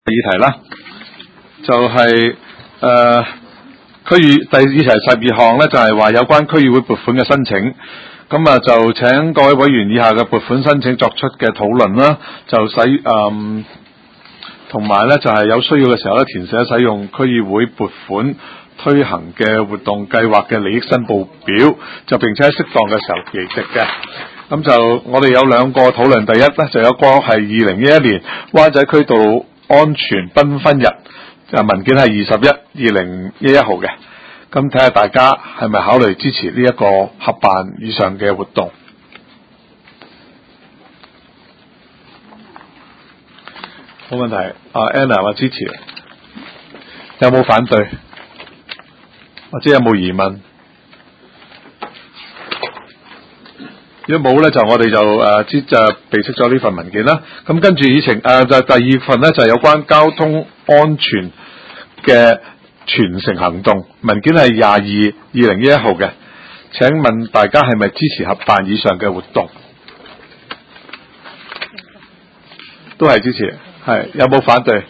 議題啦，就係區議第議題12項咧，就係話有關區議會撥款嘅申請。咁啊，就請各位委員以下嘅撥款申請作出嘅討論啦，就同埋咧就係有需要嘅時候咧，填寫使用區議會撥款推行嘅活動計劃嘅利益申報表，就並且喺適當嘅時候離席嘅。咁就我哋有兩個討論，第一咧就有個係2011年灣仔區道安全繽紛日，文件係21/2011號嘅。咁睇下大家係咪考慮支持呢一個合辦以上嘅活動。冇問題。Anna 話支持，有冇反對？或者有冇疑問？如果冇咧，就我哋就備悉咗呢份文件啦。咁跟住議程就第二份咧，就係有關交通安全嘅全城行動，文件係22/2011號嘅。請問大家係咪支持合辦以上嘅活動？都係支持，係有冇反對？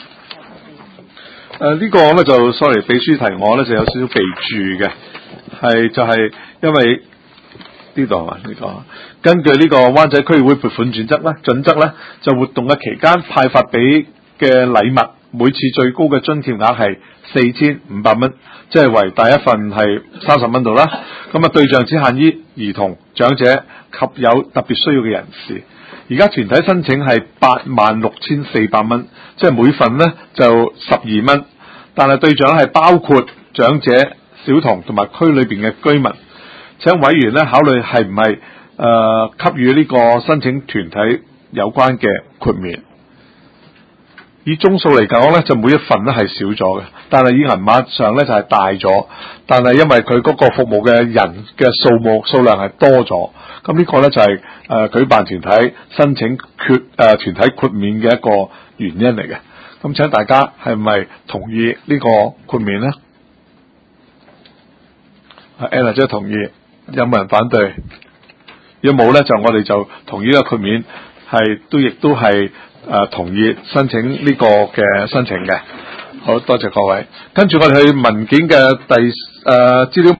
呢個咧就 sorry， 秘書提我咧就有少少備註嘅，係因為呢度啊呢個根據呢個灣仔區議會撥款準則咧，就活動嘅期間派發俾嘅禮物，每次最高嘅津貼額係4500蚊，即係為第一份係30蚊度啦。咁啊，對象只限於兒童、長者及有特別需要嘅人士。而家團體申請係86400蚊，即係每份呢就12蚊，但係對象係包括長者、小童同埋區裏邊嘅居民。請委員呢考慮係唔係給予呢個申請團體有關嘅豁免。以宗數嚟講咧，就每一份咧係少咗嘅，但係以銀碼上咧就係大咗。但係因為佢嗰個服務嘅人嘅數量係多咗，咁呢個咧就係舉辦團體申請團體豁免嘅一個原因嚟嘅。咁請大家係咪同意呢個豁免咧？Anna 姐同意，有冇人反對？如果冇咧，就我哋就同意呢個豁免，亦都係同意申請呢個嘅申請嘅。好多謝各位。跟住我哋去文件嘅資料。